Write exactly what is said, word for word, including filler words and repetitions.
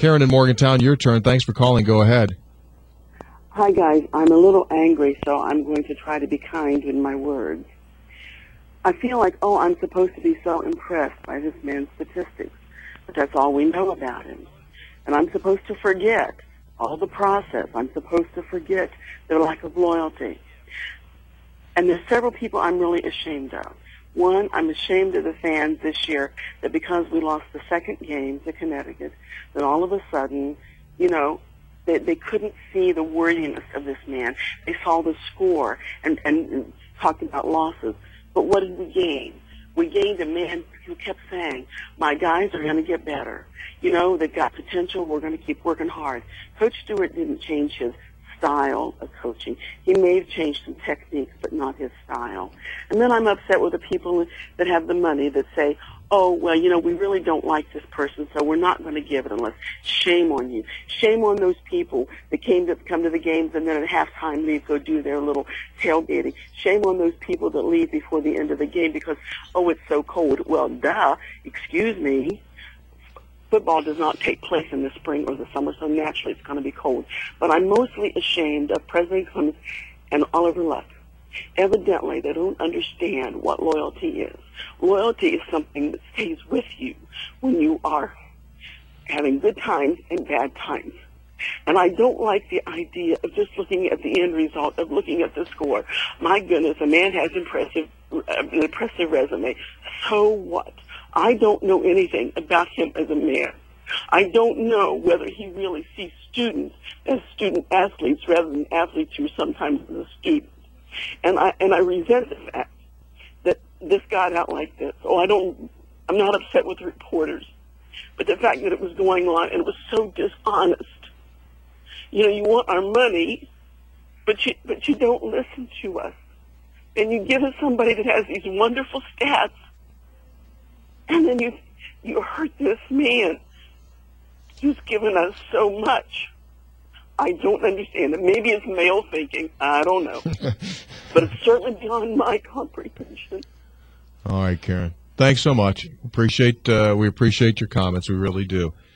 Karen in Morgantown, your turn. Thanks for calling. Go ahead. Hi, guys. I'm a little angry, so I'm going to try to be kind in my words. I feel like, oh, I'm supposed to be so impressed by this man's statistics, but that's all we know about him. And I'm supposed to forget all the process. I'm supposed to forget their lack of loyalty. And there's several people I'm really ashamed of. One, I'm ashamed of the fans this year that because we lost the second game to Connecticut, that all of a sudden, you know, they, they couldn't see the worthiness of this man. They saw the score and, and, and talked about losses. But what did we gain? We gained a man who kept saying, my guys are going to get better. You know, they've got potential. We're going to keep working hard. Coach Stewart didn't change his style of coaching. He may have changed some techniques, but not his style. And then I'm upset with the people that have the money that say, oh, well, you know, we really don't like this person, so we're not going to give it unless. Shame on you. Shame on those people that came to come to the games and then at halftime leave, go do their little tailgating. Shame on those people that leave before the end of the game because, oh, it's so cold. Well, duh, excuse me. Football does not take place in the spring or the summer, so naturally it's going to be cold. But I'm mostly ashamed of President Clemens and Oliver Luck. Evidently, they don't understand what loyalty is. Loyalty is something that stays with you when you are having good times and bad times. And I don't like the idea of just looking at the end result, of looking at the score. My goodness, a man has impressive, uh, an impressive resume. So what? I don't know anything about him as a man. I don't know whether he really sees students as student athletes rather than athletes who are sometimes as a student. And I and I resent the fact that this got out like this. Oh, I don't. I'm not upset with the reporters, but the fact that it was going on and it was so dishonest. You know, you want our money, but you but you don't listen to us, and you give us somebody that has these wonderful stats, and then you you hurt this man who's given us so much. I don't understand it. Maybe it's male thinking. I don't know. But it's certainly beyond my comprehension. All right, Karen. Thanks so much. Appreciate uh, we appreciate your comments. We really do.